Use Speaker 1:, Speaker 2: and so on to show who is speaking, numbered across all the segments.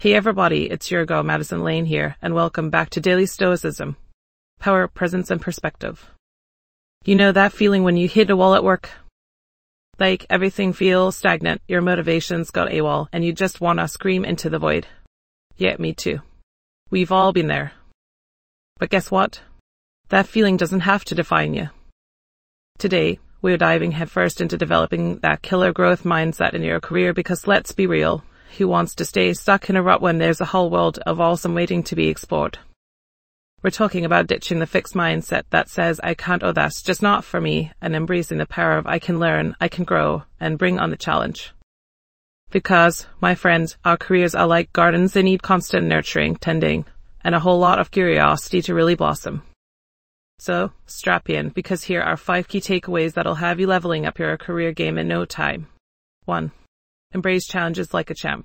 Speaker 1: Hey everybody, it's your girl Madison Lane here, and welcome back to Daily Stoicism. Power, presence, and perspective. You know that feeling when you hit a wall at work? Like everything feels stagnant, your motivation's got AWOL, and you just wanna scream into the void. Yeah, me too. We've all been there. But guess what? That feeling doesn't have to define you. Today, we're diving headfirst into developing that killer growth mindset in your career because let's be real, who wants to stay stuck in a rut when there's a whole world of awesome waiting to be explored? We're talking about ditching the fixed mindset that says, I can't or that's just not for me, and embracing the power of I can learn, I can grow, and bring on the challenge. Because, my friends, our careers are like gardens, they need constant nurturing, tending, and a whole lot of curiosity to really blossom. So, strap in, because here are 5 key takeaways that'll have you leveling up your career game in no time. 1. Embrace challenges like a champ.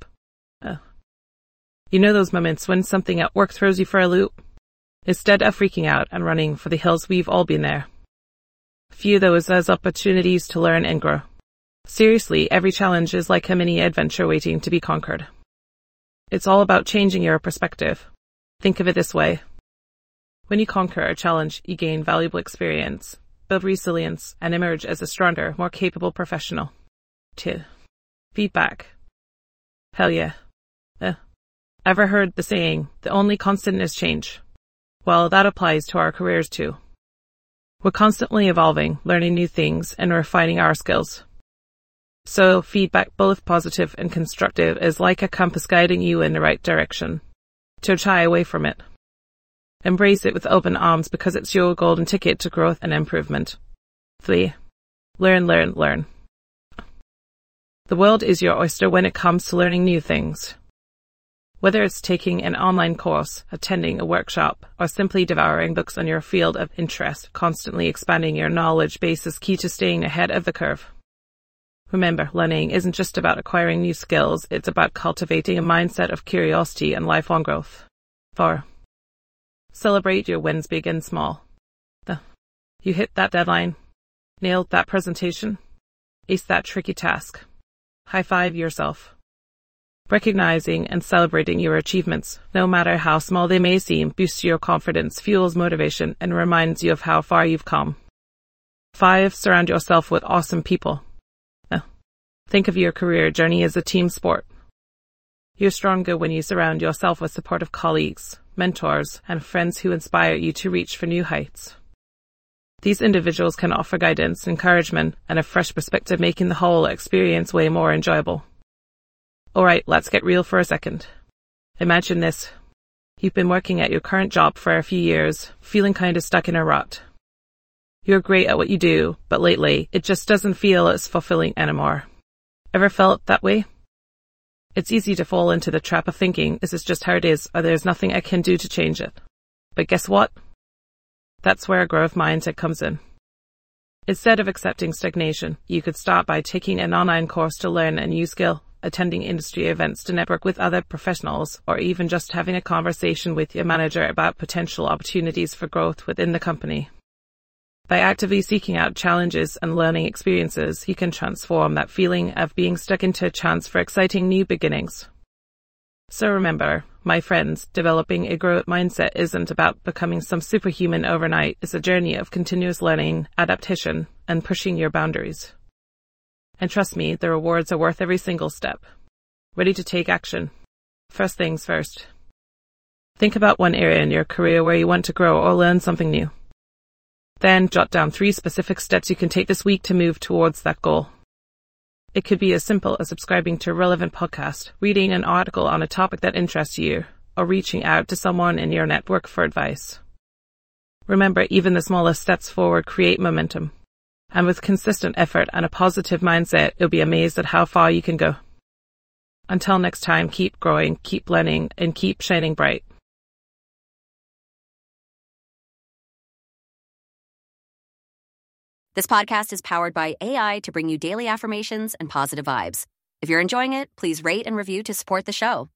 Speaker 1: You know those moments when something at work throws you for a loop? Instead of freaking out and running for the hills, we've all been there. View those as opportunities to learn and grow. Seriously, every challenge is like a mini adventure waiting to be conquered. It's all about changing your perspective. Think of it this way. When you conquer a challenge, you gain valuable experience, build resilience, and emerge as a stronger, more capable professional. 2. Feedback. Hell yeah. Ever heard the saying, the only constant is change? Well, that applies to our careers too. We're constantly evolving, learning new things, and refining our skills. So, feedback, both positive and constructive, is like a compass guiding you in the right direction. Don't shy away from it. Embrace it with open arms because it's your golden ticket to growth and improvement. 3. Learn. The world is your oyster when it comes to learning new things. Whether it's taking an online course, attending a workshop, or simply devouring books on your field of interest, constantly expanding your knowledge base is key to staying ahead of the curve. Remember, learning isn't just about acquiring new skills, it's about cultivating a mindset of curiosity and lifelong growth. 4. Celebrate your wins big and small. You hit that deadline, nailed that presentation, aced that tricky task. High-five yourself. Recognizing and celebrating your achievements, no matter how small they may seem, boosts your confidence, fuels motivation, and reminds you of how far you've come. 5. Surround yourself with awesome people. Think of your career journey as a team sport. You're stronger when you surround yourself with supportive colleagues, mentors, and friends who inspire you to reach for new heights. These individuals can offer guidance, encouragement, and a fresh perspective, making the whole experience way more enjoyable. Alright, let's get real for a second. Imagine this. You've been working at your current job for a few years, feeling kinda stuck in a rut. You're great at what you do, but lately, it just doesn't feel as fulfilling anymore. Ever felt that way? It's easy to fall into the trap of thinking, this is just how it is, or there's nothing I can do to change it. But guess what? That's where a growth mindset comes in. Instead of accepting stagnation, you could start by taking an online course to learn a new skill, attending industry events to network with other professionals, or even just having a conversation with your manager about potential opportunities for growth within the company. By actively seeking out challenges and learning experiences, you can transform that feeling of being stuck into a chance for exciting new beginnings. So remember, my friends, developing a growth mindset isn't about becoming some superhuman overnight. It's a journey of continuous learning, adaptation, and pushing your boundaries. And trust me, the rewards are worth every single step. Ready to take action? First things first. Think about one area in your career where you want to grow or learn something new. Then jot down 3 specific steps you can take this week to move towards that goal. It could be as simple as subscribing to a relevant podcast, reading an article on a topic that interests you, or reaching out to someone in your network for advice. Remember, even the smallest steps forward create momentum. And with consistent effort and a positive mindset, you'll be amazed at how far you can go. Until next time, keep growing, keep learning, and keep shining bright.
Speaker 2: This podcast is powered by AI to bring you daily affirmations and positive vibes. If you're enjoying it, please rate and review to support the show.